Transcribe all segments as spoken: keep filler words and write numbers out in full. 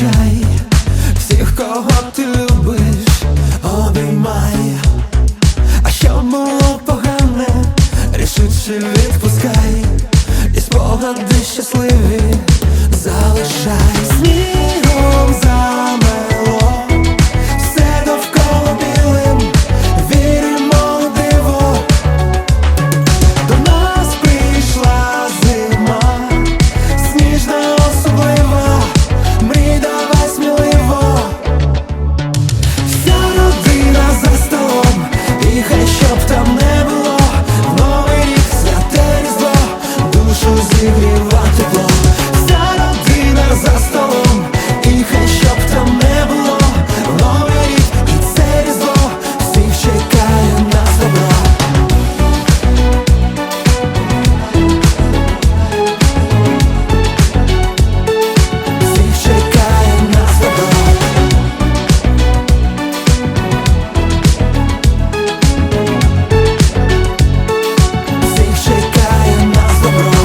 зустрічай всіх, кого ти любиш, обіймай. А що було погане, рішуче відпускай, і спогади щасливі залишай. Снігом замело все довкола білим, віримо у диво. До нас прийшла зима, сніжна особлива, мрій давай сміливо. Вся родина за столом, і хай щоб там не було, в новий рік святе різдво, душу зігріва тепло. Вся родина за столом, і хай щоб там не було, в новий рік і це різдво, всіх чекає нас добро. Всіх чекає нас добро. Всіх чекає нас добро.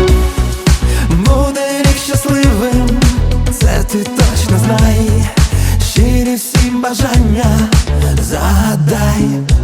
Буде рік щасливим, це ти точно знай. Щирі всі бажання загадай.